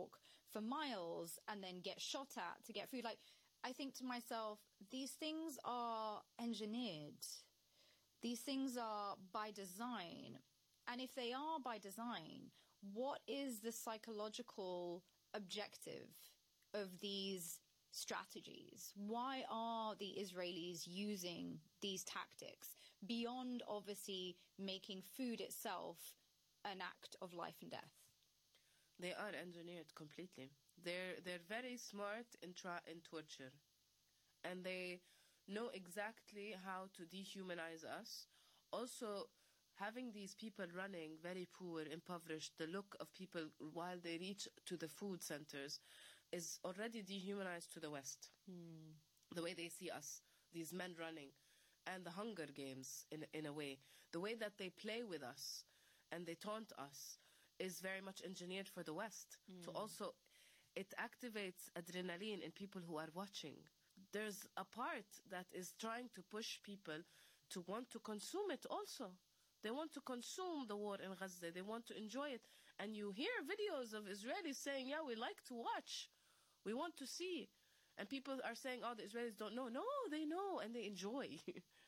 walk for miles and then get shot at to get food. Like, I think to myself, these things are engineered. These things are by design. And if they are by design, what is the psychological objective of these strategies? Why are the Israelis using these tactics beyond obviously making food itself an act of life and death? They are engineered completely. They're very smart in torture, and they know exactly how to dehumanize us. Also, having these people running, very poor, impoverished, the look of people while they reach to the food centers is already dehumanized to the West. The way they see us, these men running, and the Hunger Games in a way. The way that they play with us and they taunt us is very much engineered for the West. So also, it activates adrenaline in people who are watching. There's a part that is trying to push people to want to consume it also. They want to consume the war in Gaza. They want to enjoy it. And you hear videos of Israelis saying, yeah, we like to watch. We want to see. And people are saying, oh, the Israelis don't know. No, they know and they enjoy.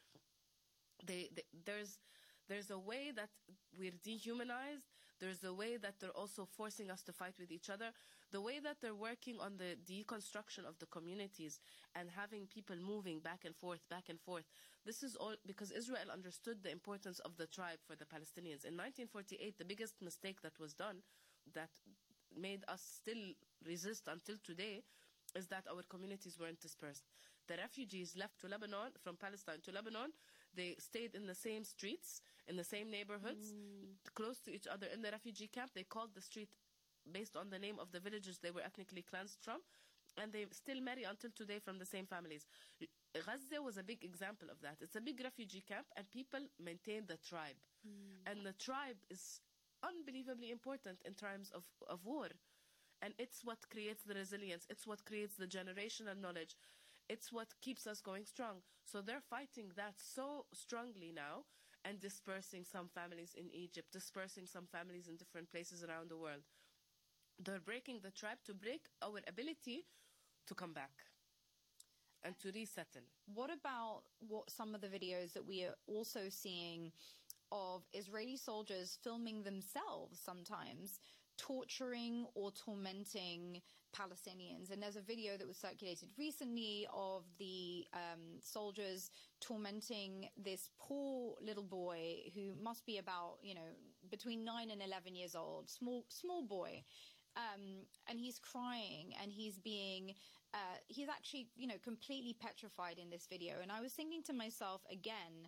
There's a way that we're dehumanized. There's a way that they're also forcing us to fight with each other. The way that they're working on the deconstruction of the communities and having people moving back and forth. This is all because Israel understood the importance of the tribe for the Palestinians. In 1948, the biggest mistake that was done that made us still resist until today is that our communities weren't dispersed. The refugees left to Lebanon, from Palestine to Lebanon, they stayed in the same streets, in the same neighborhoods, close to each other in the refugee camp. They called the street based on the name of the villages they were ethnically cleansed from, and they still marry until today from the same families. Gaza was a big example of that. It's a big refugee camp, and people maintain the tribe. And the tribe is unbelievably important in times of war. And it's what creates the resilience. It's what creates the generational knowledge. It's what keeps us going strong. So they're fighting that so strongly now and dispersing some families in Egypt, dispersing some families in different places around the world. They're breaking the tribe to break our ability to come back and to resettle. What about some of the videos that we are also seeing of Israeli soldiers filming themselves sometimes torturing or tormenting Palestinians? And there's a video that was circulated recently of the soldiers tormenting this poor little boy who must be about, between 9 and 11 years old, small boy. And he's crying and he's actually, completely petrified in this video. And I was thinking to myself again,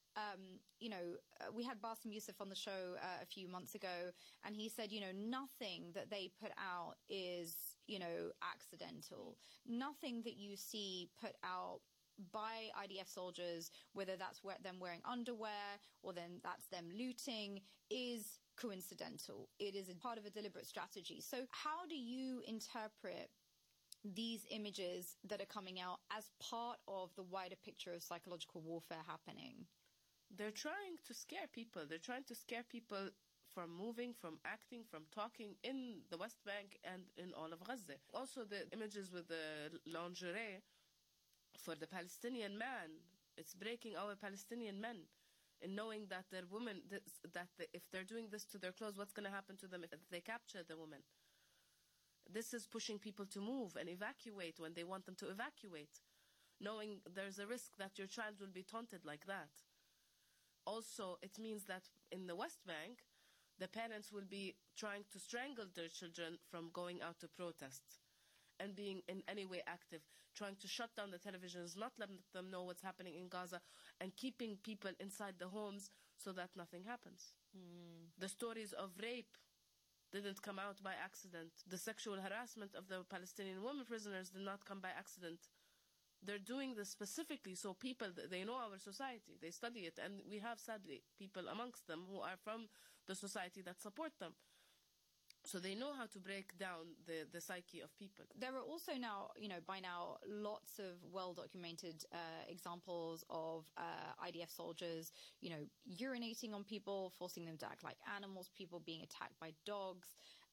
we had Bassem Youssef on the show a few months ago, and he said, nothing that they put out is, accidental. Nothing that you see put out by IDF soldiers, whether that's them wearing underwear or then that's them looting, is coincidental. It is a part of a deliberate strategy. So how do you interpret these images that are coming out as part of the wider picture of psychological warfare happening? They're trying to scare people. They're trying to scare people from moving, from acting, from talking in the West Bank and in all of Gaza. Also, the images with the lingerie for the Palestinian man, it's breaking our Palestinian men in knowing that their women, if they're doing this to their clothes, what's going to happen to them if they capture the woman? This is pushing people to move and evacuate when they want them to evacuate, knowing there's a risk that your child will be taunted like that. Also, it means that in the West Bank, the parents will be trying to strangle their children from going out to protest and being in any way active, trying to shut down the televisions, not let them know what's happening in Gaza, and keeping people inside the homes so that nothing happens. The stories of rape didn't come out by accident. The sexual harassment of the Palestinian women prisoners did not come by accident. They're doing this specifically so people, they know our society, they study it, and we have, sadly, people amongst them who are from the society that support them. So they know how to break down the psyche of people. There are also now, by now, lots of well-documented examples of IDF soldiers, urinating on people, forcing them to act like animals, people being attacked by dogs.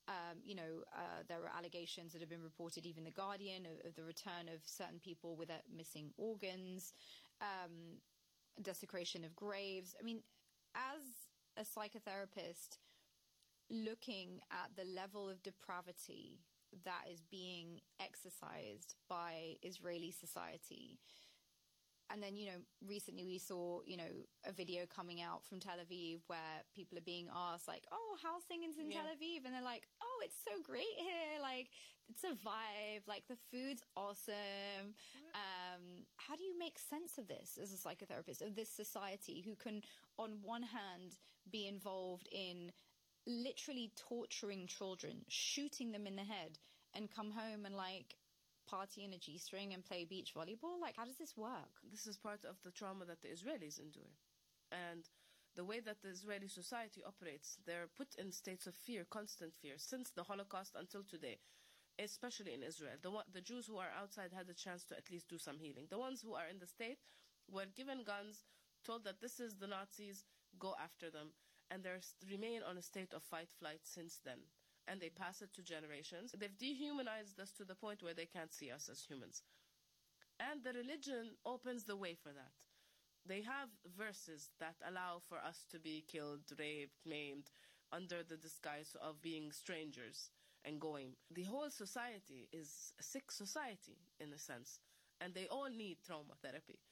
There are allegations that have been reported, even The Guardian, of the return of certain people with missing organs, desecration of graves. I mean, as a psychotherapist, looking at the level of depravity that is being exercised by Israeli society. And then, recently we saw, a video coming out from Tel Aviv where people are being asked, like, oh, how's things in Tel Aviv? And they're like, oh, it's so great here. Like, it's a vibe. Like, the food's awesome. How do you make sense of this as a psychotherapist, of this society who can, on one hand, be involved in literally torturing children, shooting them in the head, and come home and, like, party in a G-string and play beach volleyball? Like, how does this work? This is part of the trauma that the Israelis endure. And the way that the Israeli society operates, they're put in states of fear, constant fear, since the Holocaust until today, especially in Israel. The Jews who are outside had a chance to at least do some healing. The ones who are in the state were given guns, told that this is the Nazis, go after them, and they remain on a state of fight-flight since then. And they pass it to generations. They've dehumanized us to the point where they can't see us as humans. And the religion opens the way for that. They have verses that allow for us to be killed, raped, maimed, under the disguise of being strangers and going. The whole society is a sick society, in a sense. And they all need trauma therapy.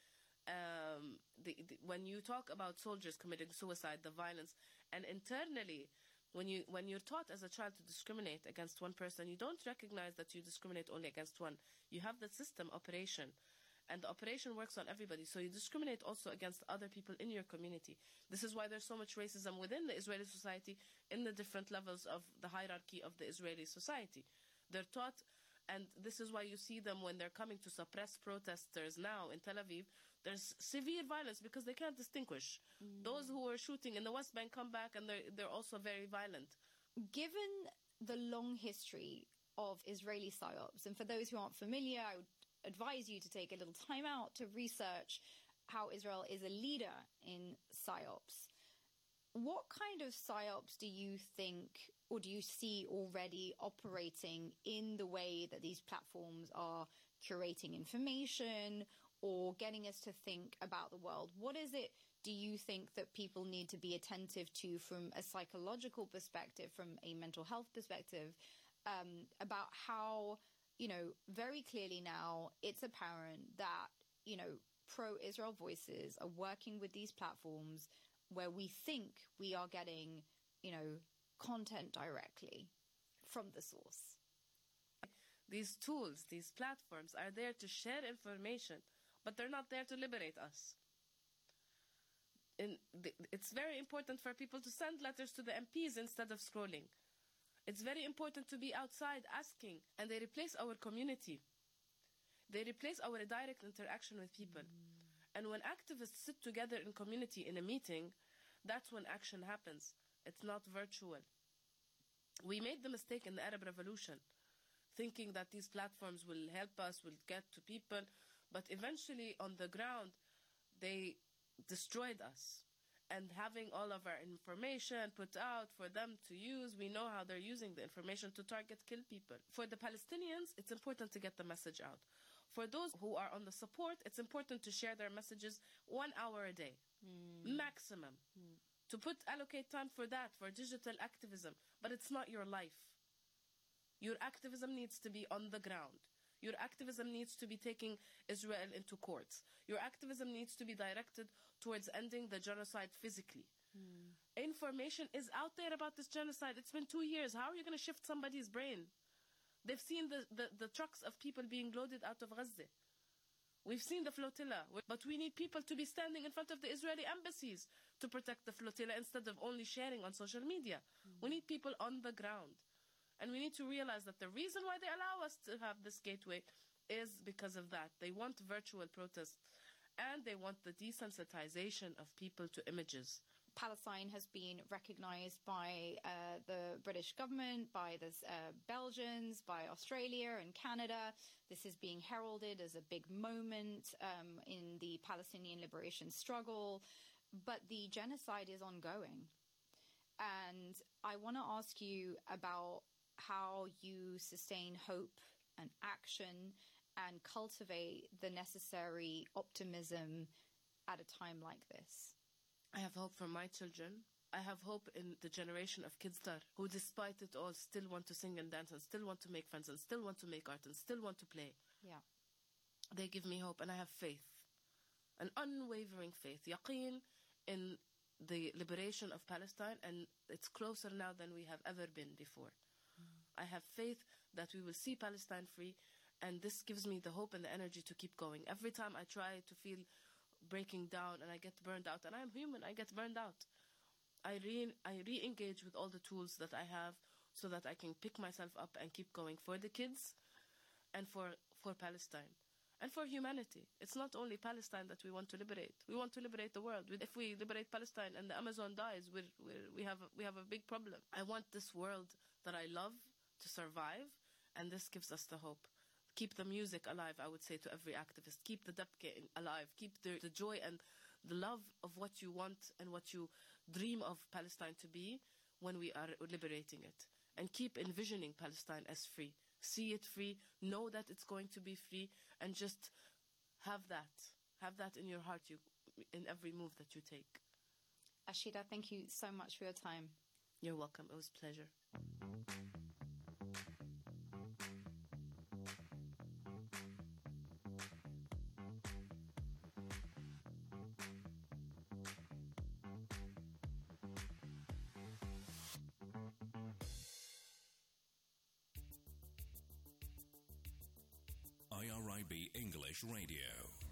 When you talk about soldiers committing suicide, the violence, and internally, when you're taught as a child to discriminate against one person, you don't recognize that you discriminate only against one. You have the system operation, and the operation works on everybody. So you discriminate also against other people in your community. This is why there's so much racism within the Israeli society in the different levels of the hierarchy of the Israeli society. They're taught, and this is why you see them when they're coming to suppress protesters now in Tel Aviv. There's severe violence because they can't distinguish. Those who were shooting in the West Bank come back and they're also very violent. Given the long history of Israeli PSYOPs, and for those who aren't familiar, I would advise you to take a little time out to research how Israel is a leader in PSYOPs. What kind of PSYOPs do you think, or do you see already operating in the way that these platforms are curating information or getting us to think about the world? What is it, do you think, that people need to be attentive to from a psychological perspective, from a mental health perspective, about how, very clearly now it's apparent that, pro-Israel voices are working with these platforms where we think we are getting, content directly from the source? These tools, these platforms are there to share information, but they're not there to liberate us. It's very important for people to send letters to the MPs instead of scrolling. It's very important to be outside asking, and they replace our community. They replace our direct interaction with people. And when activists sit together in community in a meeting, that's when action happens. It's not virtual. We made the mistake in the Arab Revolution, thinking that these platforms will help us, will get to people, but eventually on the ground, they destroyed us. And having all of our information put out for them to use, we know how they're using the information to target, kill people. For the Palestinians, it's important to get the message out. For those who are on the support, it's important to share their messages 1 hour a day, maximum. To allocate time for that, for digital activism. But it's not your life. Your activism needs to be on the ground. Your activism needs to be taking Israel into courts. Your activism needs to be directed towards ending the genocide physically. Information is out there about this genocide. It's been 2 years. How are you going to shift somebody's brain? They've seen the trucks of people being loaded out of Gaza. We've seen the flotilla, but we need people to be standing in front of the Israeli embassies to protect the flotilla instead of only sharing on social media. We need people on the ground. And we need to realize that the reason why they allow us to have this gateway is because of that. They want virtual protest, and they want the desensitization of people to images. Palestine has been recognized by the British government, by the Belgians, by Australia and Canada. This is being heralded as a big moment in the Palestinian liberation struggle. But the genocide is ongoing. And I want to ask you about how you sustain hope and action and cultivate the necessary optimism at a time like this. I have hope for my children. I have hope in the generation of kids who, despite it all, still want to sing and dance and still want to make friends and still want to make art and still want to play. Yeah. They give me hope, and I have faith, an unwavering faith, yaqeen in the liberation of Palestine, and it's closer now than we have ever been before. I have faith that we will see Palestine free, and this gives me the hope and the energy to keep going. Every time I try to feel breaking down and I get burned out, and I'm human, I get burned out, I re-engage with all the tools that I have so that I can pick myself up and keep going for the kids and for Palestine and for humanity. It's not only Palestine that we want to liberate. We want to liberate the world. If we liberate Palestine and the Amazon dies, we have a big problem. I want this world that I love to survive, and this gives us the hope. Keep the music alive, I would say to every activist. Keep the dabke alive. Keep the joy and the love of what you want and what you dream of Palestine to be when we are liberating it. And keep envisioning Palestine as free. See it free, know that it's going to be free, and just have that in your heart in every move that you take. Ashida, thank you so much for your time. You're welcome. It was a pleasure. IRIB English Radio.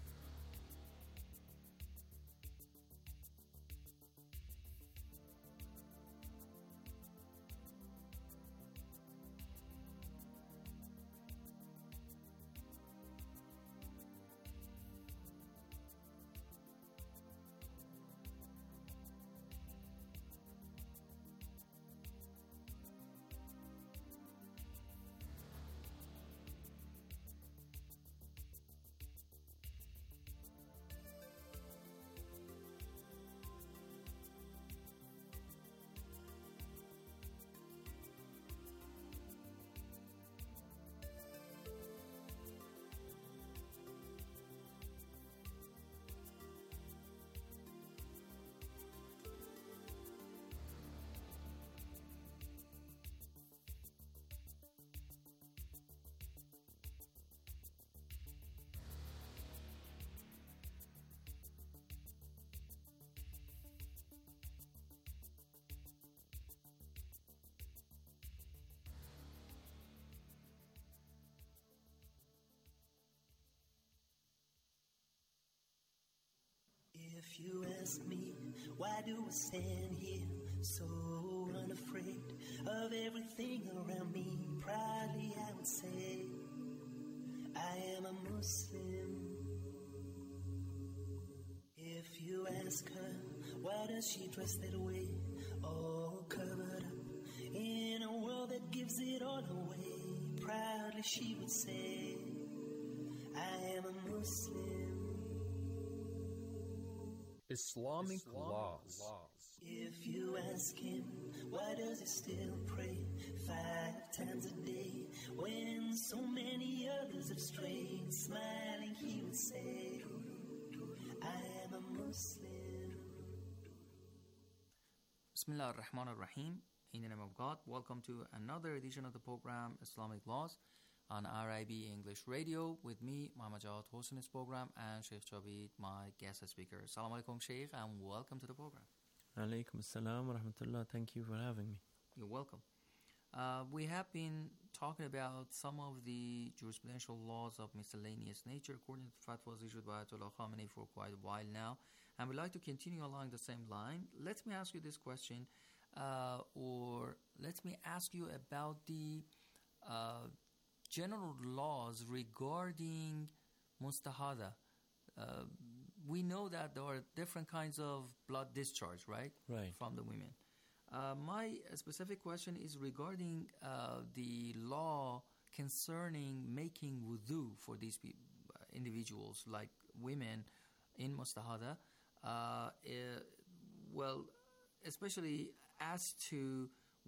If you ask me, why do I stand here so unafraid of everything around me? Proudly I would say, I am a Muslim. If you ask her, why does she dress that way, all covered up in a world that gives it all away? Proudly she would say, I am a Muslim. Islamic laws. If you ask him, why does he still pray 5 times a day when so many others have strayed? Smiling he would say, I am a Muslim. Bismillah ar-Rahman ar-Rahim. In the name of God, welcome to another edition of the program Islamic Laws on RIB English Radio with me, Muhammad Jawad Hossain's program, and Sheikh Javid, my guest speaker. Assalamu alaikum, Sheikh, and welcome to the program. Alaikum assalam wa rahmatullah. Thank you for having me. You're welcome. We have been talking about some of the jurisprudential laws of miscellaneous nature according to fatwas issued by Ayatollah Khamenei for quite a while now, and we'd like to continue along the same line. Let me ask you this question, or let me ask you about the general laws regarding mustahada. We know that there are different kinds of blood discharge, right? Right. From the women. My specific question is regarding the law concerning making wudu for these individuals, like women in mustahada. Well, especially as to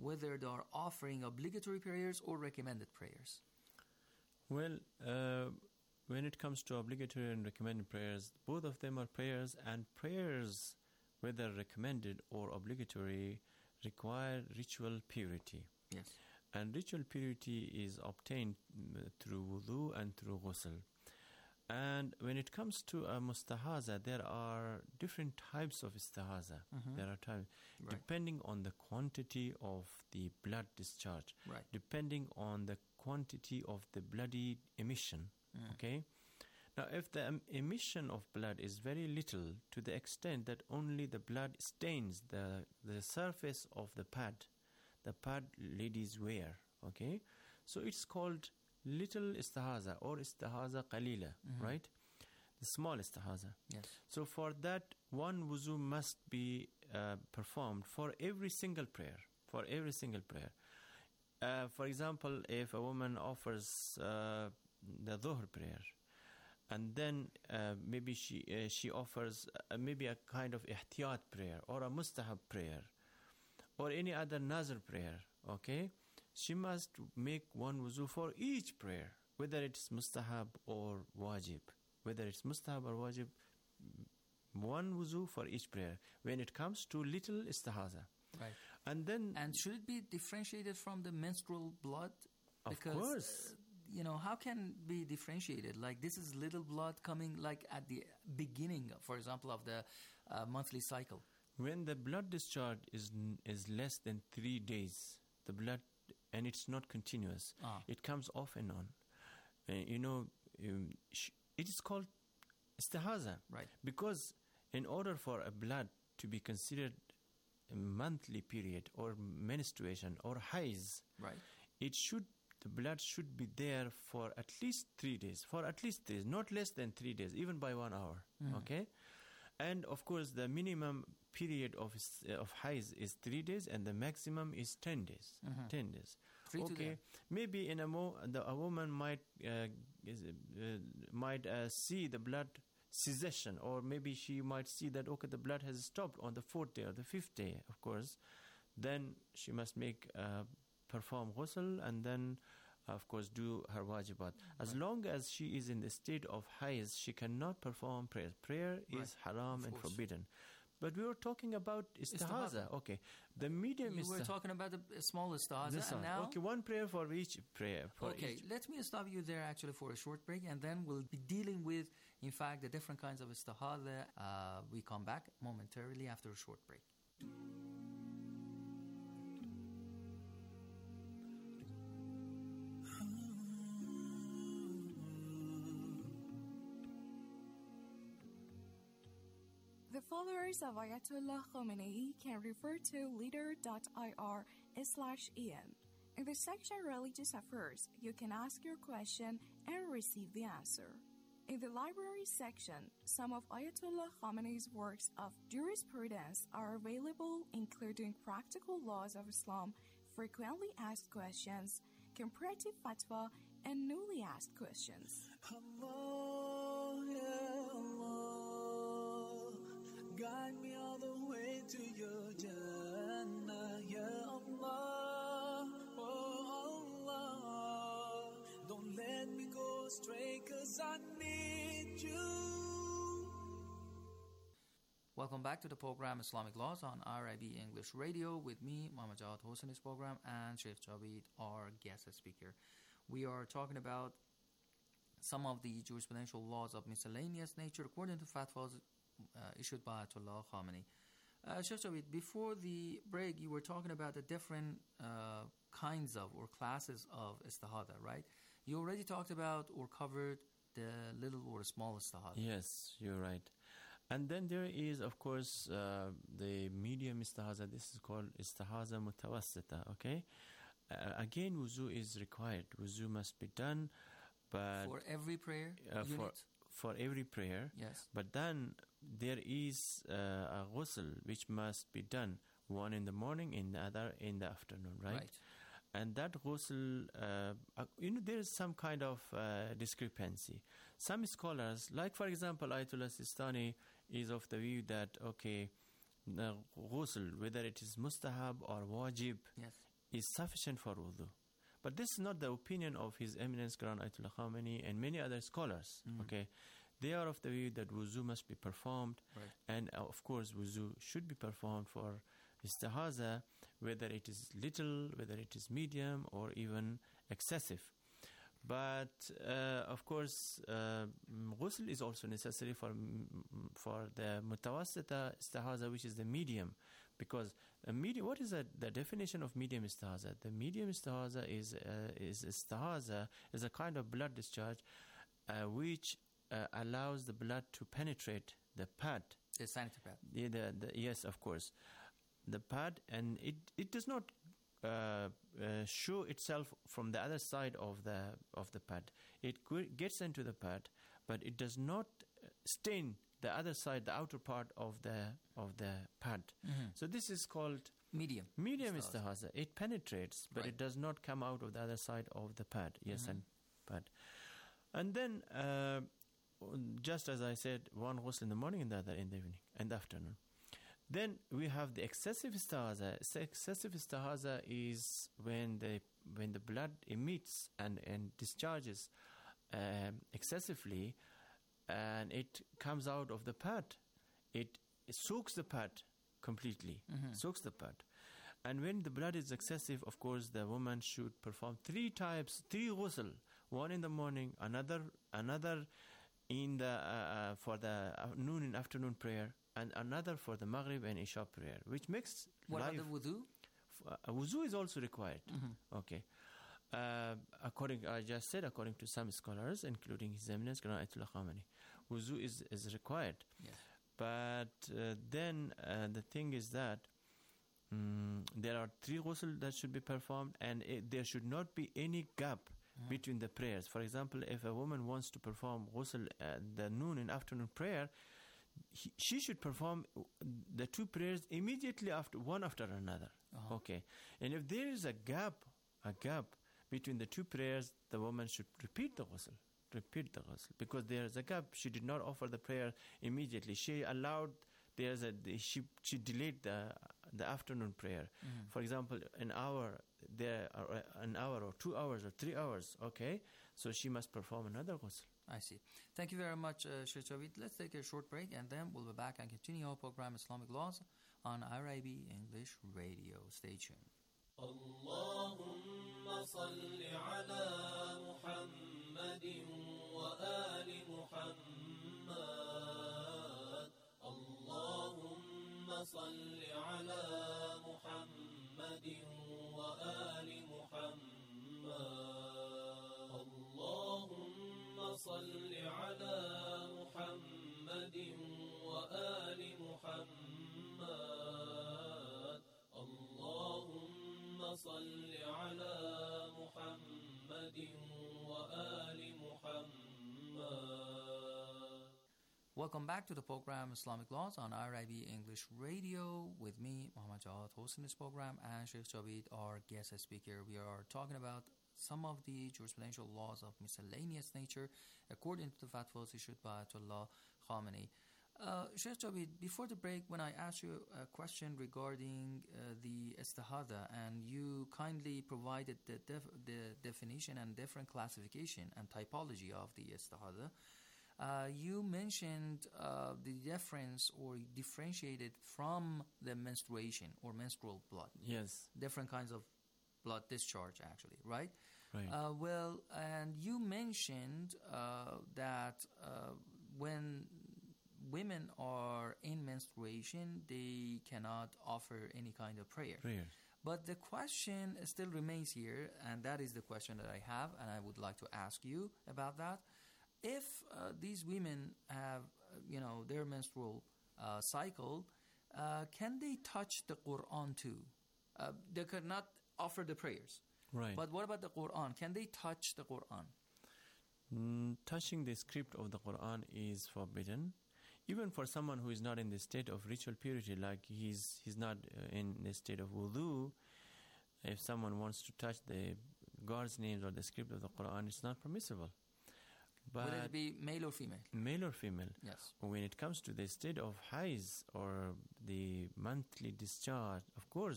whether they are offering obligatory prayers or recommended prayers? Well, when it comes to obligatory and recommended prayers, both of them are prayers, and prayers, whether recommended or obligatory, require ritual purity. Yes. And ritual purity is obtained through wudu and through ghusl. And when it comes to a mustahaza, there are different types of istihaza. There are types, depending on the quantity of the blood discharge, depending on the quantity of the bloody emission. Okay? Now, if the emission of blood is very little, to the extent that only the blood stains the surface of the pad ladies wear, okay? So it's called little istihaza or istihaza qalila, right? The small istihaza. Yes. So for that, one wuzu must be performed for every single prayer. For every single prayer. For example, if a woman offers the dhuhr prayer, and then maybe she offers maybe a kind of ihtiyat prayer or a mustahab prayer or any other nazr prayer, okay? She must make one wuzu for each prayer, whether it's mustahab or wajib. Whether it's mustahab or wajib, one wuzu for each prayer when it comes to little istihaza. Right. And should it be differentiated from the menstrual blood? Of course. How can it be differentiated? Like, this is little blood coming like at the beginning, for example, of the monthly cycle. When the blood discharge is less than 3 days, the blood, and it's not continuous, it comes off and on. It is called istihaza. Right. Because in order for a blood to be considered a monthly period or menstruation or haiz, right, the blood should be there for at least 3 days. For at least 3 days, not less than 3 days, even by 1 hour. Okay? And of course, the minimum period of haiz is 3 days, and the maximum is 10 days. 10 days. Okay, maybe in a woman might see the blood cessation, or maybe she might see that the blood has stopped on the 4th day or the 5th day. Of course, then she must perform ghusl and then, of course, do her wajibat. As long as she is in the state of haiz, she cannot perform prayer. Prayer is haram and forbidden. But we were talking about istihaza. Okay. The medium istihaza. We were talking about the small istihaza. And now, okay, one prayer for each prayer. Let me stop you there actually for a short break, and then we'll be dealing with, in fact, the different kinds of istihaza. We come back momentarily after a short break. The followers of Ayatollah Khomeini can refer to leader.ir/em. In the section Religious Affairs, you can ask your question and receive the answer. In the library section, some of Ayatollah Khomeini's works of jurisprudence are available, including Practical Laws of Islam, Frequently Asked Questions, Comparative Fatwa, and Newly Asked Questions. Guide me all the way to your Jannah, Ya Allah, oh Allah. Don't let me go astray, 'cause I need you. Welcome back to the program Islamic Laws on RIB English Radio with me, Muhammad Jawad Hosseini's program, and Sheikh Javid, our guest speaker. We are talking about some of the jurisprudential laws of miscellaneous nature according to fatwas issued by Ayatollah Khomeini. Sheikh Javid, before the break, you were talking about the different kinds of or classes of istihaza, right? You already talked about or covered the little or small istihaza. Yes, you're right. And then there is, of course, the medium istihaza. This is called istihaza mutawassita, okay? Again, wuzu is required. Wuzu must be done, but for every prayer unit? For every prayer. Yes. But then there is a ghusl which must be done, one in the morning, in the other in the afternoon, right? And that ghusl, there is some kind of discrepancy. Some scholars, like for example, Ayatollah Sistani is of the view that, okay, the ghusl, whether it is mustahab or wajib, yes, is sufficient for wudu. But this is not the opinion of His Eminence Grand Ayatollah Khamenei and many other scholars. Okay, they are of the view that wuzu must be performed, and of course wuzu should be performed for istihaza, whether it is little, whether it is medium, or even excessive. But of course, ghusl is also necessary for the mutawassita istihaza, which is the medium, because medium. What is the definition of medium istihaza? The medium istihaza is istihaza is a kind of blood discharge which allows the blood to penetrate the pad. The sanitary pad. Yes, of course, the pad, and it does not show itself from the other side of the pad. It gets into the pad, but it does not stain the other side, the outer part of the pad. So this is called medium istihaza. It penetrates, but it does not come out of the other side of the pad. Yes, and pad. And then, just as I said, one ghusl in the morning and the other in the evening and the afternoon. Then we have the excessive istihaza. Excessive istihaza is when the blood emits and discharges excessively, and it comes out of the pad. It soaks the pad completely, soaks the pad. And when the blood is excessive, of course, the woman should perform three ghusl. One in the morning, another in the for the noon and afternoon prayer, and another for the Maghrib and Isha prayer, which makes what about the wudu? Wudu is also required. Okay. According to some scholars, including His Eminence Grand Ayatollah Khamenei, wudu is required. Yes. But then the thing is that there are three ghusl that should be performed, and there should not be any gap between the prayers. For example, if a woman wants to perform ghusl the noon and afternoon prayer, she should perform the two prayers immediately one after another. Okay. And if there is a gap between the two prayers, the woman should repeat the ghusl, because there is a gap. She did not offer the prayer immediately. She allowed, she delayed the afternoon prayer. For example, an hour or 2 hours or 3 hours. Okay. So she must perform another ghusl. I see. Thank you very much, Sheikh Javed. Let's take a short break, and then we'll be back and continue our program Islamic Laws on IRIB English Radio. Stay tuned. اللهم صل على محمد وآل محمد اللهم صل على محمد وآل محمد اللهم صل على محمد وآل محمد اللهم صل على محمد وآل محمد. Welcome back to the program Islamic Laws on IRIB English Radio with me, Muhammad Jawad, hosting this program, and Sheikh Javed, our guest speaker. We are talking about some of the jurisprudential laws of miscellaneous nature according to the fatwas issued by Ayatollah Khamenei. Sheikh Javed, before the break, when I asked you a question regarding the istihada, and you kindly provided the definition and different classification and typology of the istihada, you mentioned the difference or differentiated from the menstruation or menstrual blood. Yes. Different kinds of blood discharge, actually, right? Right. Well, and you mentioned that when women are in menstruation, they cannot offer any kind of prayer. But the question still remains here, and that is the question that I have, and I would like to ask you about that. If these women have, their menstrual cycle, can they touch the Quran too? They cannot offer the prayers. Right. But what about the Quran? Can they touch the Quran? Touching the script of the Quran is forbidden. Even for someone who is not in the state of ritual purity, like he's not in the state of wudu, if someone wants to touch the God's names or the script of the Quran, it's not permissible. But would it be male or female? Male or female. Yes. When it comes to the state of haiz or the monthly discharge, of course,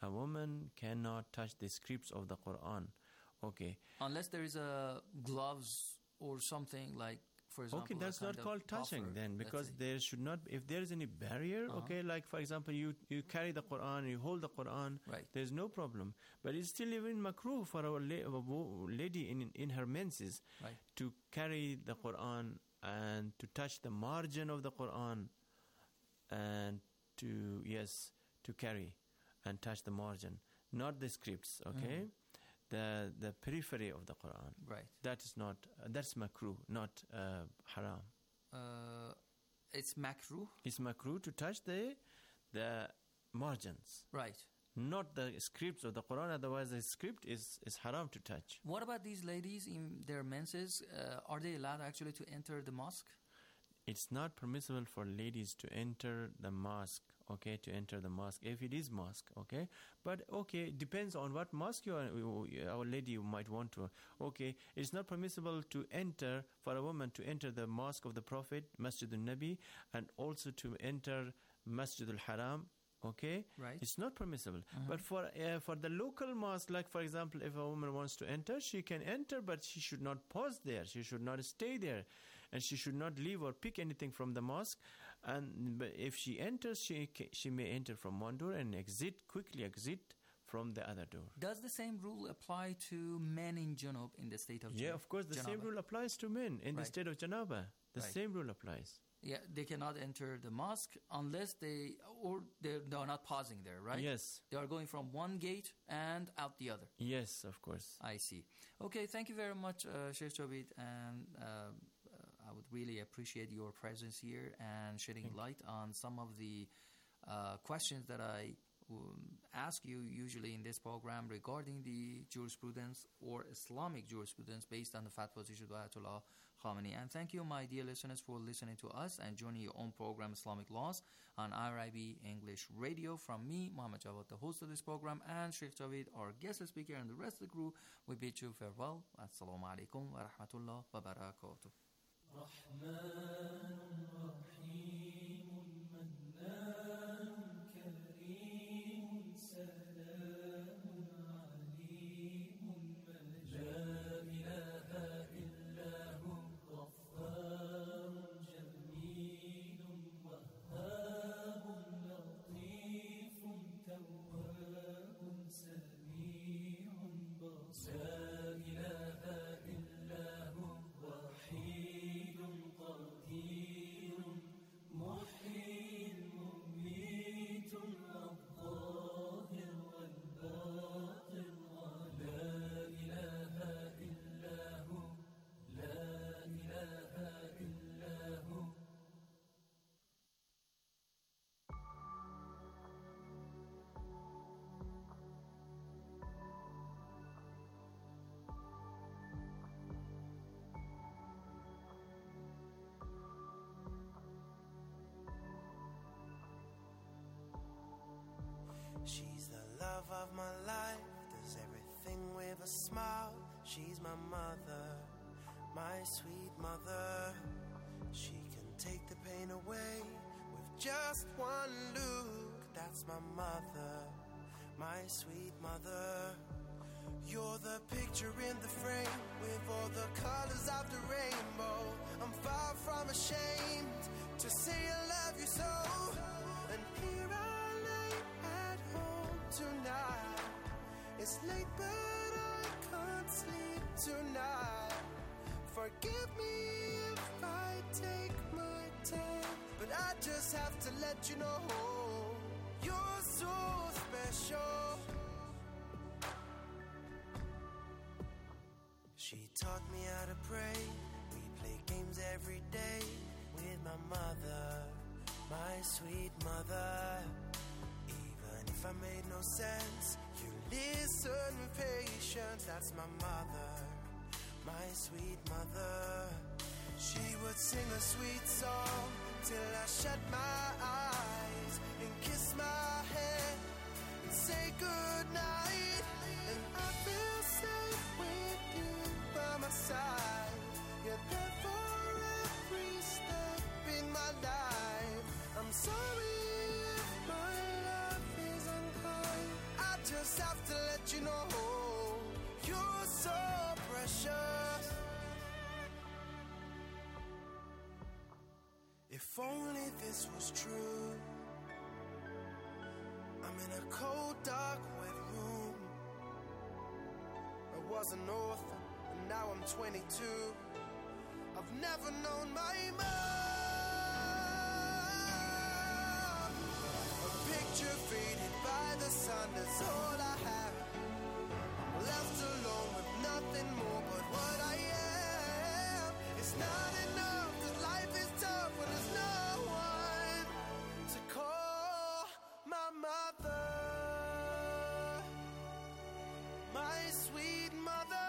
A woman cannot touch the scripts of the Quran. Okay. Unless there is a gloves or something like, for example. Okay, that's not called touching then, because there should not, if there is any barrier, okay, like for example, you carry the Quran, you hold the Quran, right, there's no problem. But it's still even makruh for a lady in her menses, right, to carry the Quran and to touch the margin of the Quran and to carry and touch the margin, not the scripts, okay? The periphery of the Quran. Right. That is not, that's makruh, not haram. It's makruh? It's makruh to touch the margins. Right. Not the scripts of the Quran, otherwise the script is haram to touch. What about these ladies in their menses? Are they allowed actually to enter the mosque? It's not permissible for ladies to enter the mosque, okay, to enter the mosque, if it is mosque, okay? But, okay, it depends on what mosque our lady might want to. Okay, it's not permissible to enter, for a woman to enter the mosque of the Prophet, Masjid al-Nabi, and also to enter Masjid al-Haram, okay? Right. It's not permissible. But for the local mosque, like, for example, if a woman wants to enter, she can enter, but she should not pause there. She should not stay there. And she should not leave or pick anything from the mosque. And if she enters, she may enter from one door and quickly exit from the other door. Does the same rule apply to men in junub, in the state of Yeah, of course, the same rule applies to men in the state of janaba. The same rule applies. Yeah, they cannot enter the mosque unless they are not pausing there, right? Yes. They are going from one gate and out the other. Yes, of course. I see. Okay, thank you very much, Sheikh Jobid, and I would really appreciate your presence here and shedding light on some of the questions that I ask you usually in this program regarding the jurisprudence or Islamic jurisprudence based on the fatwas issued by Ayatollah Khamenei. And thank you, my dear listeners, for listening to us and joining your own program, Islamic Laws, on IRIB English Radio. From me, Muhammad Jawad, the host of this program, and Sheikh Jawid, our guest speaker, and the rest of the crew, we bid you farewell. Assalamu alaikum wa rahmatullah wa barakatuh. She's the love of my life, does everything with a smile. She's my mother, my sweet mother. She can take the pain away with just one look. That's my mother, my sweet mother. You're the picture in the frame with all the colors of the rainbow. I'm far from ashamed to say I love you so. And here I lay at home tonight. It's late but I can't sleep tonight. Forgive me if I take my time, but I just have to let you know you're so special. She taught me how to pray. We play games every day with my mother, my sweet mother. Even if I made no sense, you listen with patience. That's my mother, my sweet mother. She would sing a sweet song till I shut my eyes and kiss my head and say goodnight. And I feel safe with you by my side. You're there for every step in my life. I'm sorry if my love is unkind. I just have to let you know you're so precious. If only this was true. I'm in a cold, dark, wet room. I was an orphan, and now I'm 22. I've never known my mom. A picture faded by the sun, that's all I have. I'm left alone with nothing more but what I am. It's not enough, that life is tough when there's no one to call my mother. My sweet mother.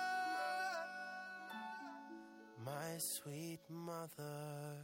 My sweet mother.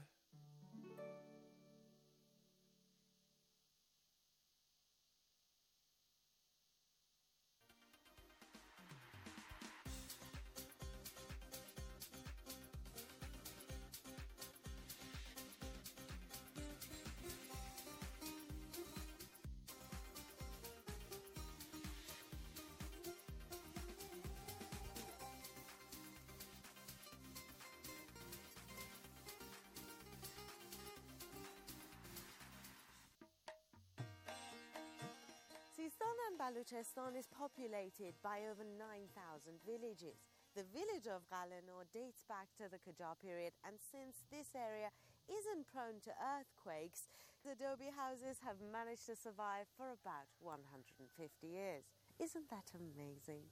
Sistan and Baluchistan is populated by over 9,000 villages. The village of Galanur dates back to the Qajar period, and since this area isn't prone to earthquakes, the adobe houses have managed to survive for about 150 years. Isn't that amazing?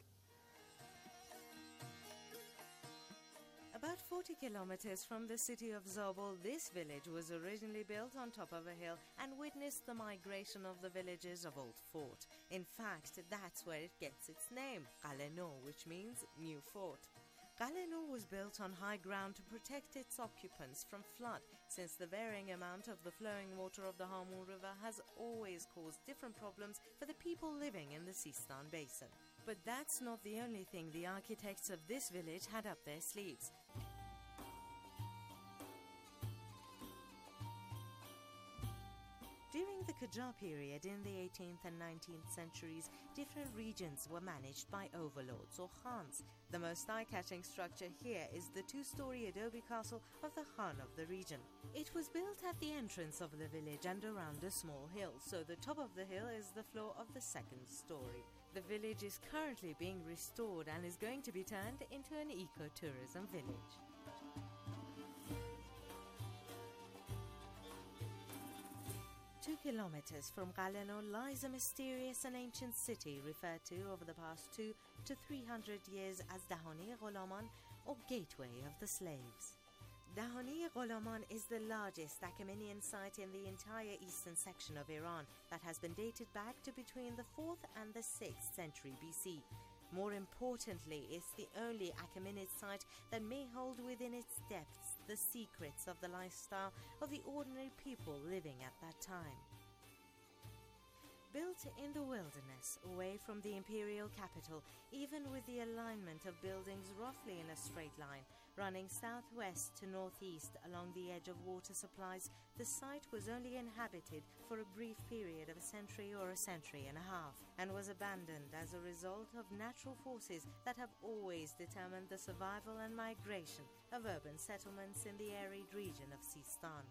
About 40 kilometers from the city of Zabul, this village was originally built on top of a hill and witnessed the migration of the villagers of Old Fort. In fact, that's where it gets its name, Galanur, which means new fort. Galanur was built on high ground to protect its occupants from flood, since the varying amount of the flowing water of the Hamun River has always caused different problems for the people living in the Sistan Basin. But that's not the only thing the architects of this village had up their sleeves. During the Qajar period in the 18th and 19th centuries, different regions were managed by overlords or khans. The most eye-catching structure here is the two-story adobe castle of the khan of the region. It was built at the entrance of the village and around a small hill, so the top of the hill is the floor of the second story. The village is currently being restored and is going to be turned into an eco-tourism village. 2 kilometers from Galanur lies a mysterious and ancient city referred to over the past 200 to 300 years as Dahani-e-Ghulaman, or Gateway of the Slaves. Dahani-e-Ghulaman is the largest Achaemenian site in the entire eastern section of Iran that has been dated back to between the 4th and the 6th century BC. More importantly, it's the only Achaemenid site that may hold within its depths the secrets of the lifestyle of the ordinary people living at that time. Built in the wilderness, away from the imperial capital, even with the alignment of buildings roughly in a straight line, running southwest to northeast along the edge of water supplies, the site was only inhabited for a brief period of a century or a century and a half, and was abandoned as a result of natural forces that have always determined the survival and migration of urban settlements in the arid region of Sistan.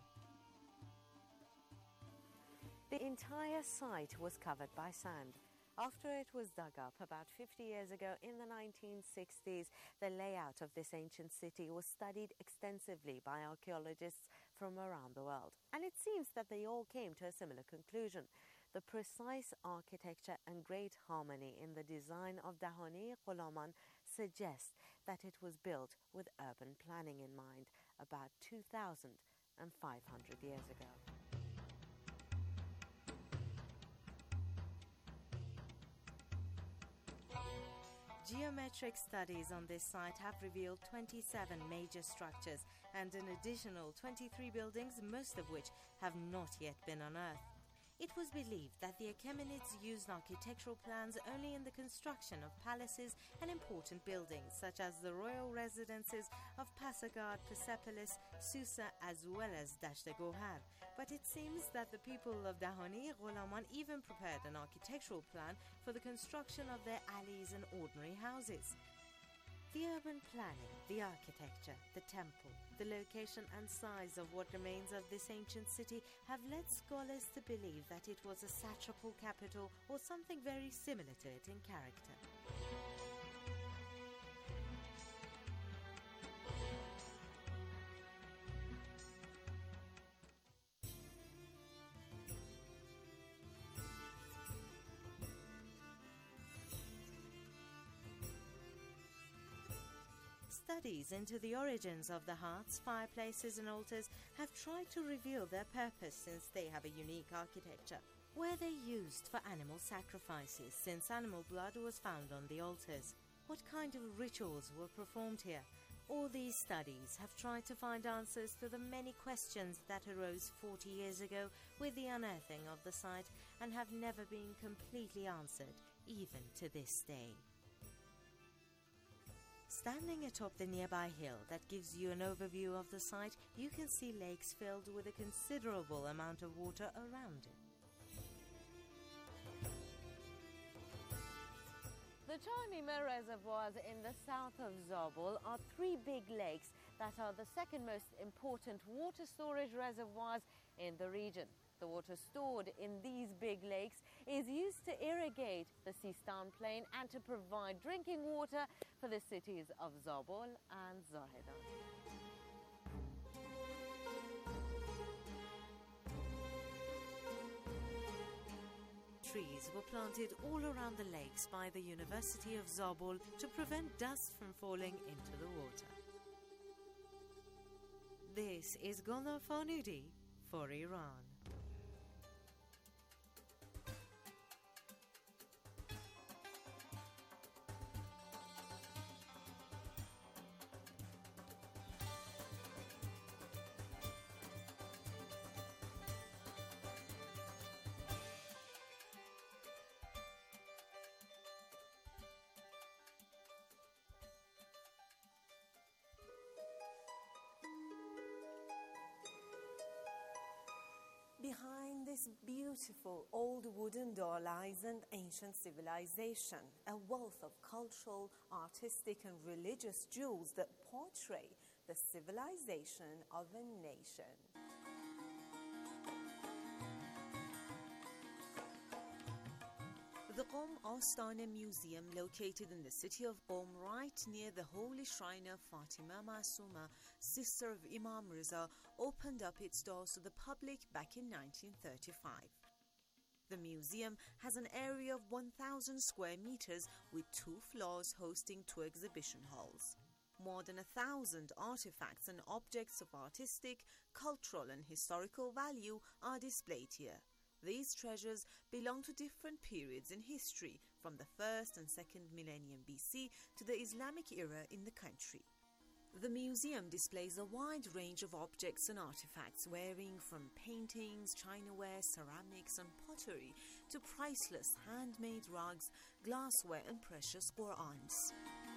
The entire site was covered by sand. After it was dug up about 50 years ago in the 1960s, the layout of this ancient city was studied extensively by archaeologists from around the world. And it seems that they all came to a similar conclusion. The precise architecture and great harmony in the design of Dahani-e-Ghulaman suggest that it was built with urban planning in mind about 2,500 years ago. Geometric studies on this site have revealed 27 major structures and an additional 23 buildings, most of which have not yet been unearthed. It was believed that the Achaemenids used architectural plans only in the construction of palaces and important buildings, such as the royal residences of Pasargad, Persepolis, Susa, as well as Dasht-e-Gohar. But it seems that the people of Dahani Ghulaman even prepared an architectural plan for the construction of their alleys and ordinary houses. The urban planning, the architecture, the temple, the location and size of what remains of this ancient city have led scholars to believe that it was a satrapal capital or something very similar to it in character. Studies into the origins of the hearths, fireplaces and altars have tried to reveal their purpose, since they have a unique architecture. Were they used for animal sacrifices, since animal blood was found on the altars? What kind of rituals were performed here? All these studies have tried to find answers to the many questions that arose 40 years ago with the unearthing of the site, and have never been completely answered, even to this day. Standing atop the nearby hill that gives you an overview of the site, you can see lakes filled with a considerable amount of water around it. The Charmima reservoirs in the south of Zabul are three big lakes that are the second most important water storage reservoirs in the region. The water stored in these big lakes is used to irrigate the Sistan plain and to provide drinking water for the cities of Zabul and Zahedan. Trees were planted all around the lakes by the University of Zabul to prevent dust from falling into the water. This is Golnar Farnudi for Iran. Behind this beautiful old wooden door lies an ancient civilization, a wealth of cultural, artistic and religious jewels that portray the civilization of a nation. The Qom Astana Museum, located in the city of Qom, right near the holy shrine of Fatima Masuma, sister of Imam Riza, opened up its doors to the public back in 1935. The museum has an area of 1,000 square meters with 2 floors hosting 2 exhibition halls. More than 1,000 artifacts and objects of artistic, cultural and historical value are displayed here. These treasures belong to different periods in history, from the 1st and 2nd millennium BC to the Islamic era in the country. The museum displays a wide range of objects and artifacts, varying from paintings, chinaware, ceramics and pottery to priceless handmade rugs, glassware and precious Qur'ans.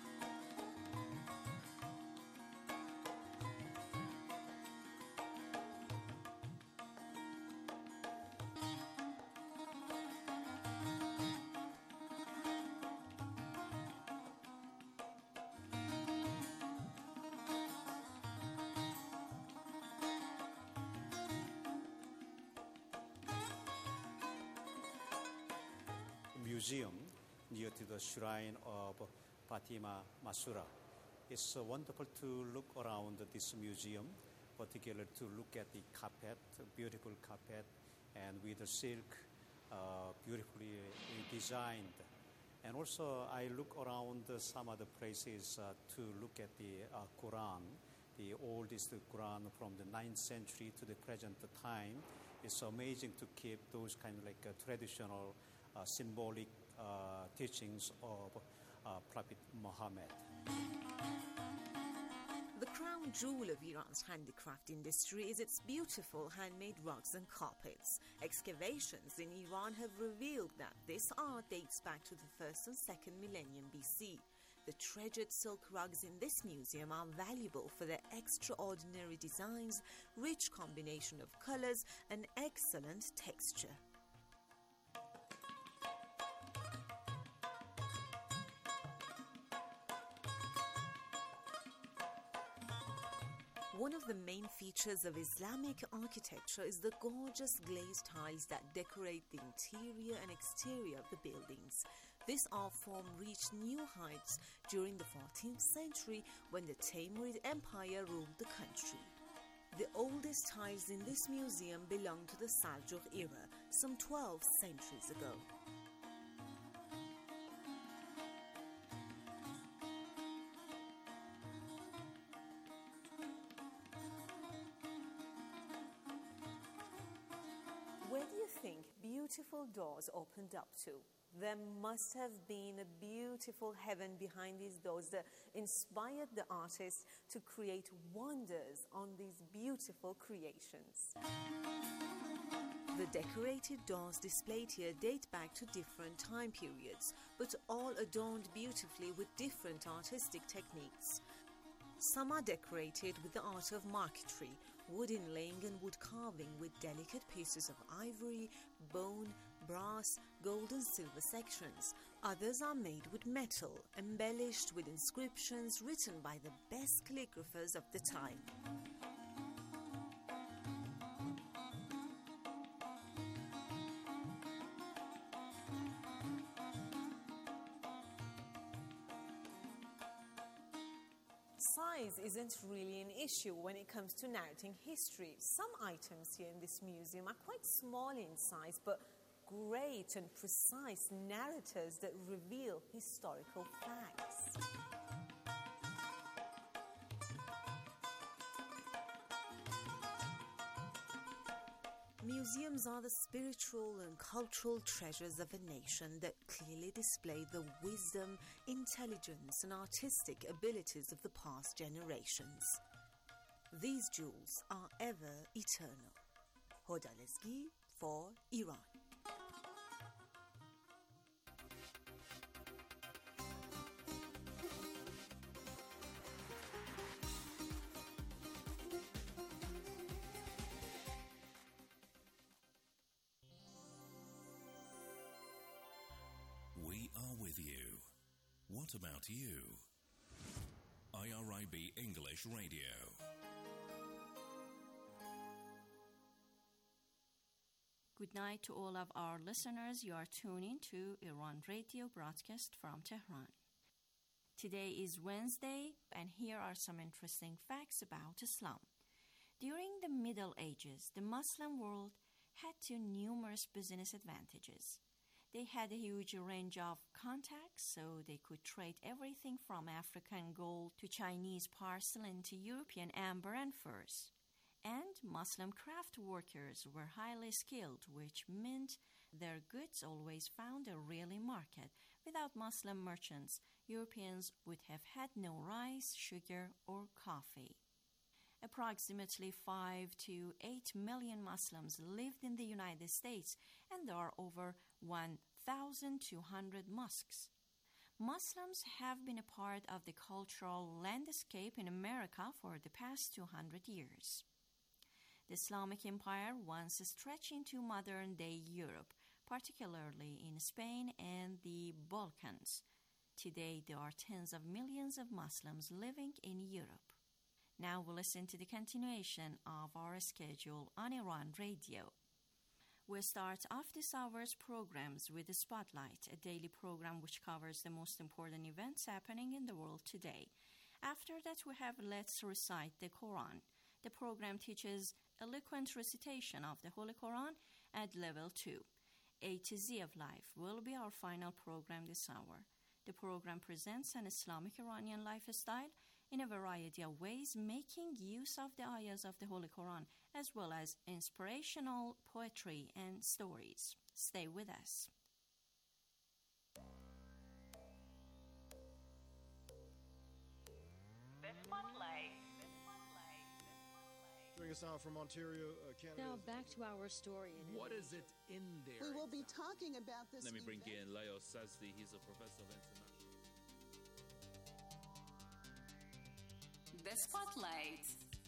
Museum near to the shrine of Fatima Masura. It's wonderful to look around this museum, particularly to look at the carpet, beautiful carpet, and with the silk, beautifully designed. And also I look around some other places to look at the Quran, the oldest Quran from the 9th century to the present time. It's amazing to keep those kind of like traditional symbolic teachings of Prophet Muhammad. The crown crown jewel of Iran's handicraft industry is its beautiful handmade rugs and carpets. Excavations in Iran have revealed that this art dates back to the 1st and 2nd millennium BC. The treasured silk rugs in this museum are valuable for their extraordinary designs, rich combination of colors, and excellent texture. One of the main features of Islamic architecture is the gorgeous glazed tiles that decorate the interior and exterior of the buildings. This art form reached new heights during the 14th century when the Timurid Empire ruled the country. The oldest tiles in this museum belong to the Seljuk era, some 12 centuries ago. Where do you think beautiful doors opened up to? There must have been a beautiful heaven behind these doors that inspired the artists to create wonders on these beautiful creations. The decorated doors displayed here date back to different time periods, but all adorned beautifully with different artistic techniques. Some are decorated with the art of marquetry, wood inlaying and wood carving with delicate pieces of ivory, bone, brass, gold and silver sections. Others are made with metal, embellished with inscriptions written by the best calligraphers of the time. Size isn't really an issue when it comes to narrating history. Some items here in this museum are quite small in size, but great and precise narrators that reveal historical facts. Museums are the spiritual and cultural treasures of a nation that clearly display the wisdom, intelligence, and artistic abilities of the past generations. These jewels are ever eternal. Hoda Lezgi for Iran. We are with you. What about you? IRIB English Radio. Good night to all of our listeners. You are tuning to Iran Radio broadcast from Tehran. Today is Wednesday, and here are some interesting facts about Islam. During the Middle Ages, the Muslim world had two numerous business advantages. They had a huge range of contacts, so they could trade everything from African gold to Chinese porcelain to European amber and furs. And Muslim craft workers were highly skilled, which meant their goods always found a real market. Without Muslim merchants, Europeans would have had no rice, sugar, or coffee. Approximately 5 to 8 million Muslims lived in the United States, and there are over 1,200 mosques. Muslims have been a part of the cultural landscape in America for the past 200 years. The Islamic Empire once stretched into modern-day Europe, particularly in Spain and the Balkans. Today, there are tens of millions of Muslims living in Europe. Now we'll listen to the continuation of our schedule on Iran Radio. We'll start off this hour's programs with the Spotlight, a daily program which covers the most important events happening in the world today. After that, we have Let's Recite the Quran. The program teaches eloquent recitation of the Holy Quran at level 2. A to Z of Life will be our final program this hour. The program presents an Islamic Iranian lifestyle in a variety of ways, making use of the ayahs of the Holy Quran, as well as inspirational poetry and stories. Stay with us. The Spotlight. Joining us now from Ontario, Canada. Now back to our story. What is it in there? We will be talking about this. Let me bring in Leo Sazdi. He's a professor of international. The Spotlight.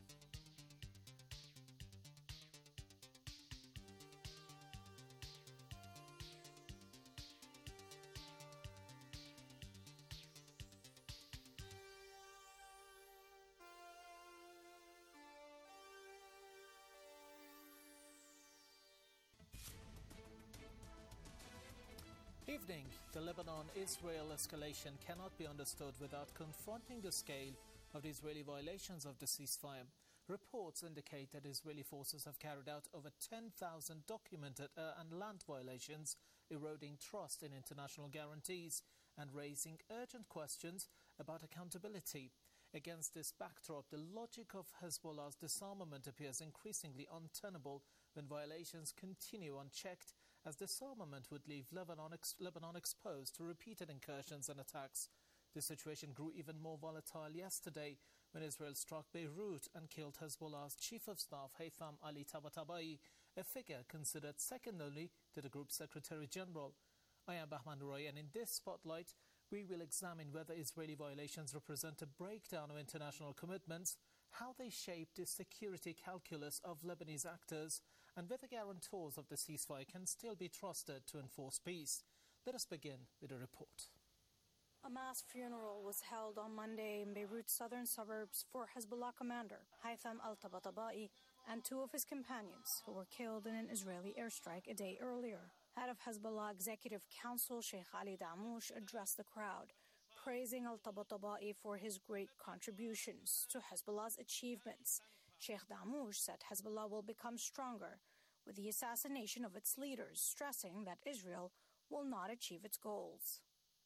Evening. The Lebanon-Israel escalation cannot be understood without confronting the scale of the Israeli violations of the ceasefire. Reports indicate that Israeli forces have carried out over 10,000 documented air and land violations, eroding trust in international guarantees and raising urgent questions about accountability. Against this backdrop, the logic of Hezbollah's disarmament appears increasingly untenable when violations continue unchecked, as disarmament would leave Lebanon exposed to repeated incursions and attacks. The situation grew even more volatile yesterday when Israel struck Beirut and killed Hezbollah's Chief of Staff Haytham Ali Tabatabai, a figure considered second only to the group's Secretary General. I am Bahman Roy, and in this spotlight, we will examine whether Israeli violations represent a breakdown of international commitments, how they shape the security calculus of Lebanese actors, and whether guarantors of the ceasefire can still be trusted to enforce peace. Let us begin with a report. A mass funeral was held on Monday in Beirut's southern suburbs for Hezbollah commander Haytham al-Tabatabai and two of his companions who were killed in an Israeli airstrike a day earlier. Head of Hezbollah Executive Council Sheikh Ali Damush addressed the crowd, praising al-Tabatabai for his great contributions to Hezbollah's achievements. Sheikh Damush said Hezbollah will become stronger with the assassination of its leaders, stressing that Israel will not achieve its goals.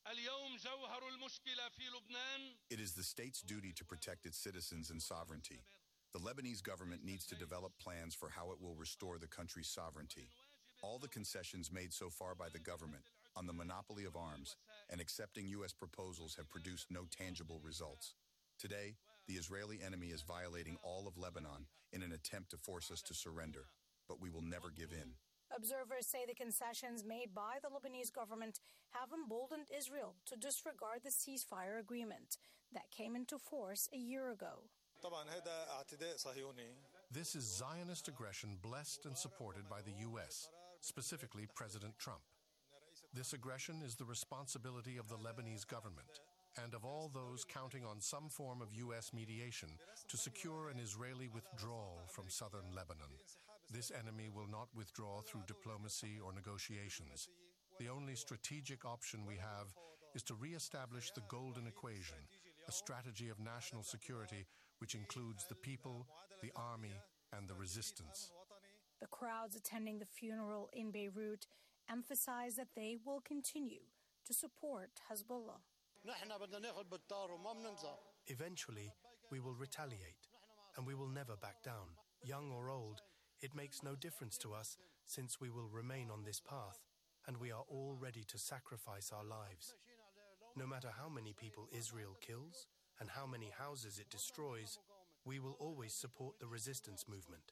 It is the state's duty to protect its citizens and sovereignty. The Lebanese government needs to develop plans for how it will restore the country's sovereignty. All the concessions made so far by the government on the monopoly of arms and accepting U.S. proposals have produced no tangible results. Today, the Israeli enemy is violating all of Lebanon in an attempt to force us to surrender, but we will never give in. Observers say the concessions made by the Lebanese government have emboldened Israel to disregard the ceasefire agreement that came into force a year ago. This is Zionist aggression blessed and supported by the U.S., specifically President Trump. This aggression is the responsibility of the Lebanese government and of all those counting on some form of U.S. mediation to secure an Israeli withdrawal from southern Lebanon. This enemy will not withdraw through diplomacy or negotiations. The only strategic option we have is to re-establish the Golden Equation, a strategy of national security which includes the people, the army, and the resistance. The crowds attending the funeral in Beirut emphasize that they will continue to support Hezbollah. Eventually, we will retaliate, and we will never back down. Young or old, it makes no difference to us, since we will remain on this path, and we are all ready to sacrifice our lives. No matter how many people Israel kills, and how many houses it destroys, we will always support the resistance movement.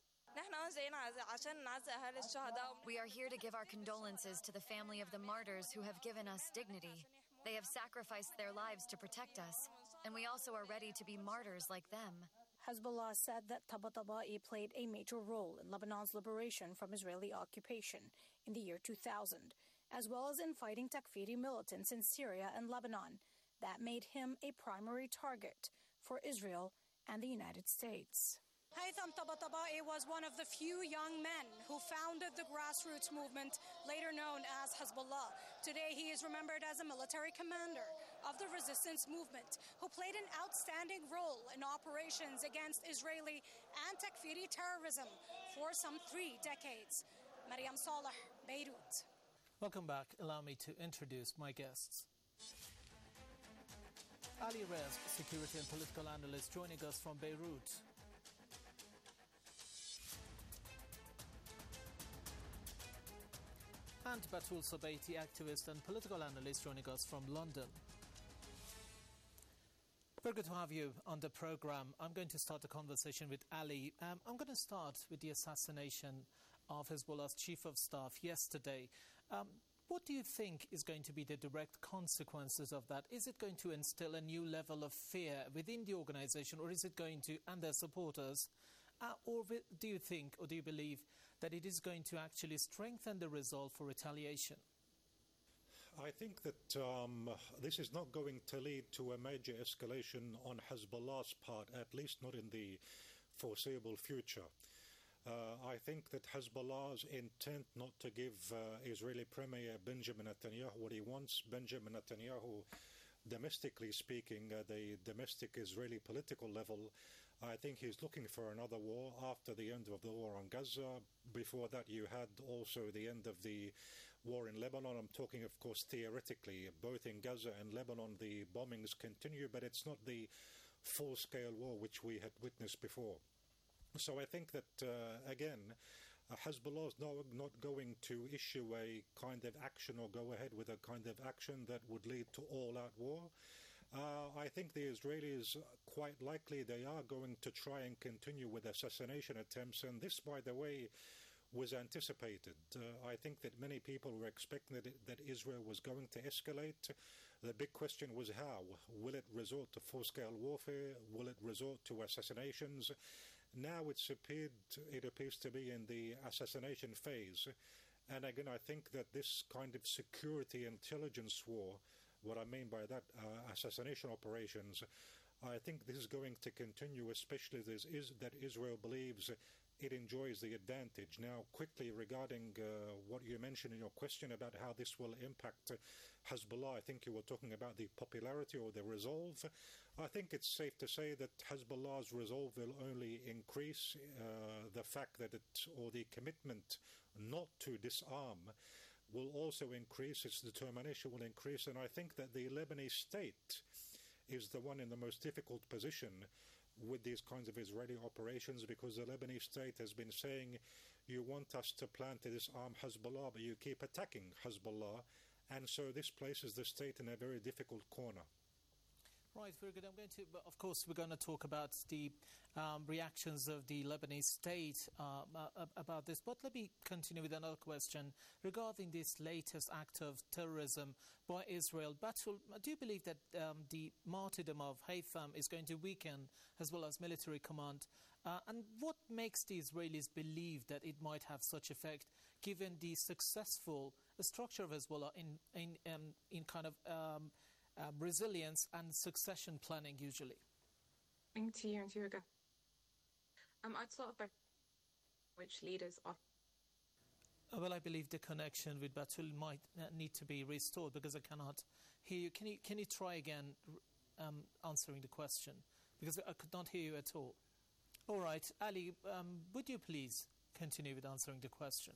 We are here to give our condolences to the family of the martyrs who have given us dignity. They have sacrificed their lives to protect us, and we also are ready to be martyrs like them. Hezbollah said that Tabatabai played a major role in Lebanon's liberation from Israeli occupation in the year 2000, as well as in fighting Takfiri militants in Syria and Lebanon. That made him a primary target for Israel and the United States. Haytham Tabatabai was one of the few young men who founded the grassroots movement, later known as Hezbollah. Today, he is remembered as a military commander of the resistance movement who played an outstanding role in operations against Israeli and Takfiri terrorism for some 3 decades. Mariam Saleh, Beirut. Welcome back. Allow me to introduce my guests. Ali Rizk, security and political analyst, joining us from Beirut. And Batul Sabaiti, activist and political analyst, joining us from London. Very good to have you on the program. I'm going to start a conversation with Ali. I'm going to start with the assassination of Hezbollah's chief of staff yesterday. What do you think is going to be the direct consequences of that? Is it going to instill a new level of fear within the organization, or is it going to, and their supporters, or do you think, or do you believe that it is going to actually strengthen the resolve for retaliation? I think that this is not going to lead to a major escalation on Hezbollah's part, at least not in the foreseeable future. I think that Hezbollah's intent not to give Israeli Premier Benjamin Netanyahu what he wants. Benjamin Netanyahu, domestically speaking, the domestic Israeli political level, I think he's looking for another war after the end of the war on Gaza. Before that, you had also the end of the war in Lebanon. I'm talking, of course, theoretically. Both in Gaza and Lebanon, the bombings continue, but it's not the full-scale war which we had witnessed before. So I think that, again, Hezbollah is not going to issue a kind of action or go ahead with a kind of action that would lead to all-out war. I think the Israelis, quite likely, they are going to try and continue with assassination attempts, and this, by the way, was anticipated. I think that many people were expecting that Israel was going to escalate. The big question was how. Will it resort to full-scale warfare? Will it resort to assassinations? Now it appears to be in the assassination phase. And again, I think that this kind of security intelligence war, what I mean by that, assassination operations, I think this is going to continue, especially that Israel believes it enjoys the advantage. Now, quickly regarding what you mentioned in your question about how this will impact Hezbollah, I think you were talking about the popularity or the resolve. I think it's safe to say that Hezbollah's resolve will only increase. The fact that or the commitment not to disarm will also increase. Its determination will increase. And I think that the Lebanese state is the one in the most difficult position with these kinds of Israeli operations, because the Lebanese state has been saying, you want us to plan to disarm Hezbollah, but you keep attacking Hezbollah. And so this places the state in a very difficult corner. Right, very good. Of course, we're going to talk about the reactions of the Lebanese state about this. But let me continue with another question regarding this latest act of terrorism by Israel. Batul, do you believe that the martyrdom of Haytham is going to weaken as well as military command? And what makes the Israelis believe that it might have such effect, given the successful structure of Hezbollah in kind of resilience and succession planning usually? To you and to Hugo. I'd start by which leaders are. Well, I believe the connection with Batul might need to be restored because I cannot hear you. Can you try again answering the question? Because I could not hear you at all. All right, Ali, would you please continue with answering the question?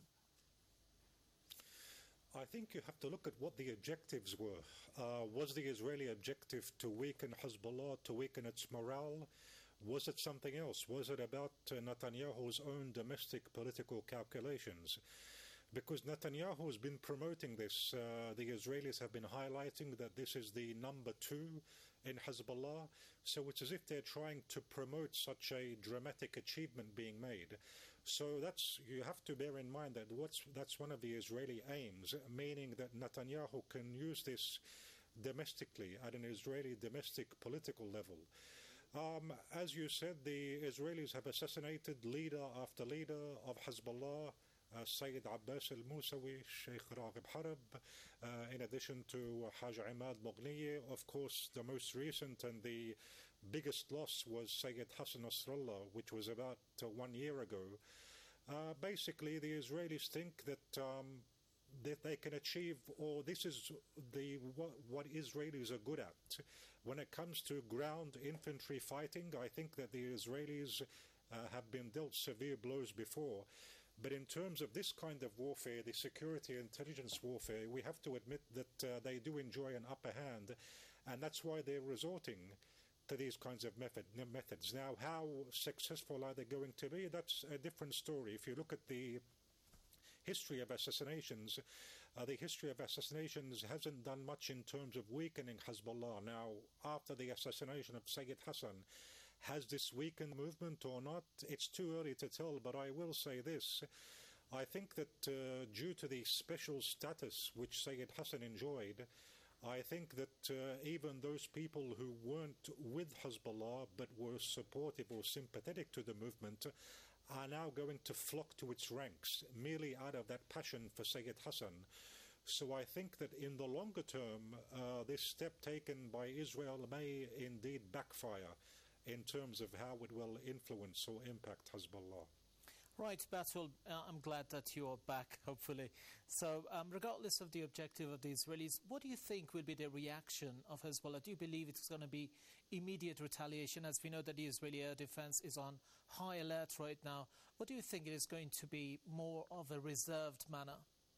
I think you have to look at what the objectives were. Was the Israeli objective to weaken Hezbollah, to weaken its morale? Was it something else? Was it about Netanyahu's own domestic political calculations? Because Netanyahu has been promoting this. The Israelis have been highlighting that this is the number 2 in Hezbollah. So it's as if they're trying to promote such a dramatic achievement being made. So you have to bear in mind that that's one of the Israeli aims, meaning that Netanyahu can use this domestically at an Israeli domestic political level. As you said, the Israelis have assassinated leader after leader of Hezbollah, Sayyid Abbas al-Musawi, Sheikh Raghib Harb, in addition to Haj Imad Mughniye. Of course, the most recent and the biggest loss was Sayyid Hassan Nasrallah, which was about 1 year ago. Basically, the Israelis think that they can achieve, or this is what Israelis are good at. When it comes to ground infantry fighting, I think that the Israelis have been dealt severe blows before. But in terms of this kind of warfare, the security intelligence warfare, we have to admit that they do enjoy an upper hand, and that's why they're resorting to these kinds of methods. Now, how successful are they going to be? That's a different story. If you look at the history of assassinations, the history of assassinations hasn't done much in terms of weakening Hezbollah. Now, after the assassination of Sayyid Hassan, has this weakened the movement or not? It's too early to tell, but I will say this. I think that due to the special status which Sayyid Hassan enjoyed, I think that even those people who weren't with Hezbollah but were supportive or sympathetic to the movement are now going to flock to its ranks merely out of that passion for Sayyid Hassan. So I think that in the longer term, this step taken by Israel may indeed backfire in terms of how it will influence or impact Hezbollah. Right, Batul, I'm glad that you're back, hopefully. So, regardless of the objective of the Israelis, what do you think will be the reaction of Hezbollah? Do you believe it's going to be immediate retaliation, as we know that the Israeli air defense is on high alert right now? What do you think it is going to be more of a reserved manner?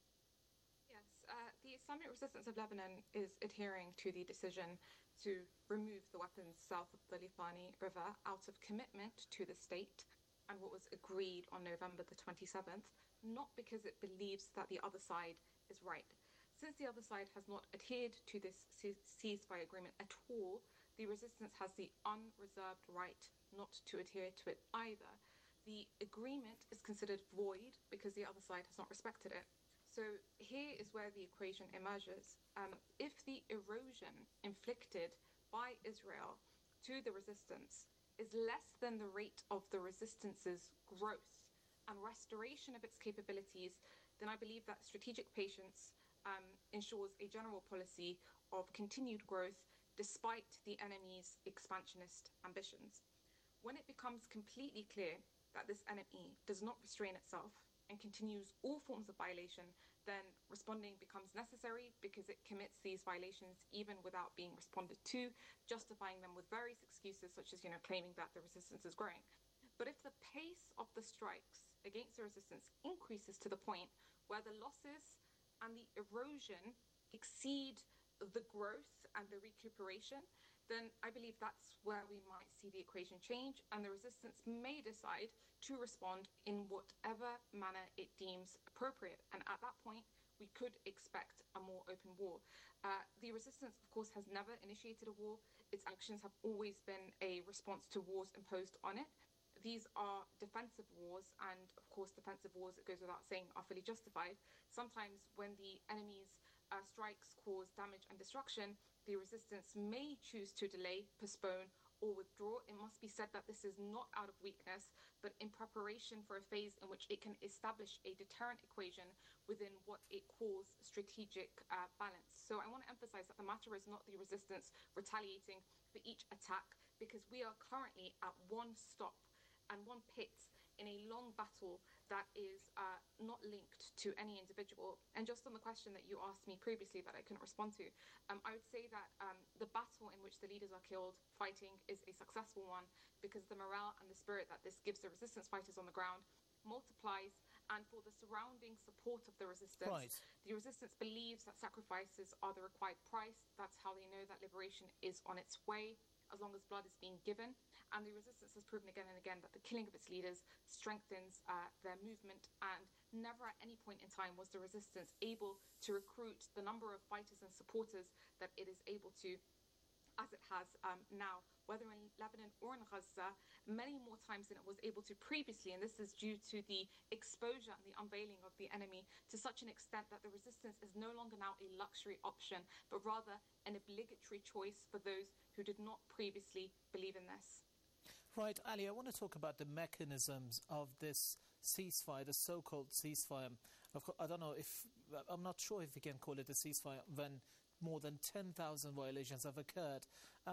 Yes, the Islamic Resistance of Lebanon is adhering to the decision to remove the weapons south of the Litani River out of commitment to the state and what was agreed on November the 27th, not because it believes that the other side is right. Since the other side has not adhered to this ceasefire agreement at all, the resistance has the unreserved right not to adhere to it either. The agreement is considered void because the other side has not respected it. So here is where the equation emerges. If the erosion inflicted by Israel to the resistance is less than the rate of the resistance's growth and restoration of its capabilities, then I believe that strategic patience ensures a general policy of continued growth despite the enemy's expansionist ambitions. When it becomes completely clear that this enemy does not restrain itself and continues all forms of violation, then responding becomes necessary because it commits these violations even without being responded to, justifying them with various excuses such as, claiming that the resistance is growing. But if the pace of the strikes against the resistance increases to the point where the losses and the erosion exceed the growth and the recuperation, then I believe that's where we might see the equation change, and the resistance may decide to respond in whatever manner it deems appropriate. And at that point, we could expect a more open war. The resistance, of course, has never initiated a war. Its actions have always been a response to wars imposed on it. These are defensive wars, and of course, defensive wars, it goes without saying, are fully justified. Sometimes when the enemy's strikes cause damage and destruction, the resistance may choose to delay, postpone, or withdraw. It must be said that this is not out of weakness, but in preparation for a phase in which it can establish a deterrent equation within what it calls strategic balance. So I want to emphasize that the matter is not the resistance retaliating for each attack, because we are currently at one stop and one pit in a long battle that is not linked to any individual. And just on the question that you asked me previously that I couldn't respond to, I would say that the battle in which the leaders are killed fighting is a successful one, because the morale and the spirit that this gives the resistance fighters on the ground multiplies, and for the surrounding support of the resistance, the resistance believes that sacrifices are the required price. That's how they know that liberation is on its way, as long as blood is being given. And the resistance has proven again and again that the killing of its leaders strengthens their movement, and never at any point in time was the resistance able to recruit the number of fighters and supporters that it is able to, as it has now, whether in Lebanon or in Gaza, many more times than it was able to previously. And this is due to the exposure and the unveiling of the enemy to such an extent that the resistance is no longer now a luxury option, but rather an obligatory choice for those who did not previously believe in this. Right, Ali, I want to talk about the mechanisms of this ceasefire, the so-called ceasefire. I don't know if, I'm not sure if we can call it a ceasefire when more than 10,000 violations have occurred.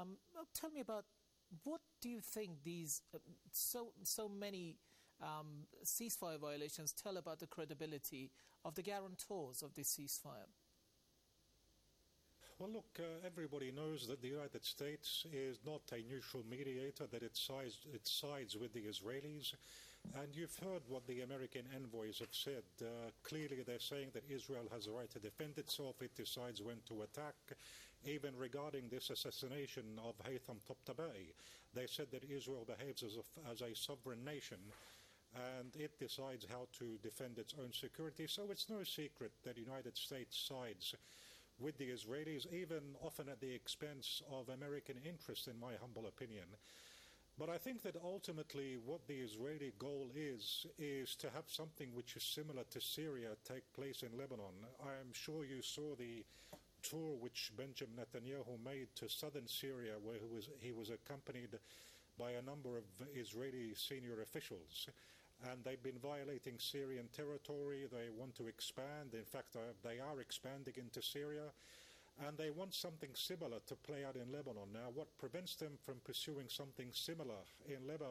Tell me about, what do you think these so many ceasefire violations tell about the credibility of the guarantors of this ceasefire? Well, look, everybody knows that the United States is not a neutral mediator, that it sides with the Israelis. And you've heard what the American envoys have said. Clearly, they're saying that Israel has a right to defend itself. It decides when to attack. Even regarding this assassination of Haytham Tabatabai, they said that Israel behaves as a sovereign nation. and it decides how to defend its own security. So it's no secret that the United States sides with the Israelis, even often at the expense of American interests, in my humble opinion. But I think that ultimately what the Israeli goal is to have something which is similar to Syria take place in Lebanon. I'm sure you saw the tour which Benjamin Netanyahu made to southern Syria, where he was accompanied by a number of Israeli senior officials. And they've been violating Syrian territory. They want to expand. In fact, they are expanding into Syria. And they want something similar to play out in Lebanon. Now, what prevents them from pursuing something similar in Lebanon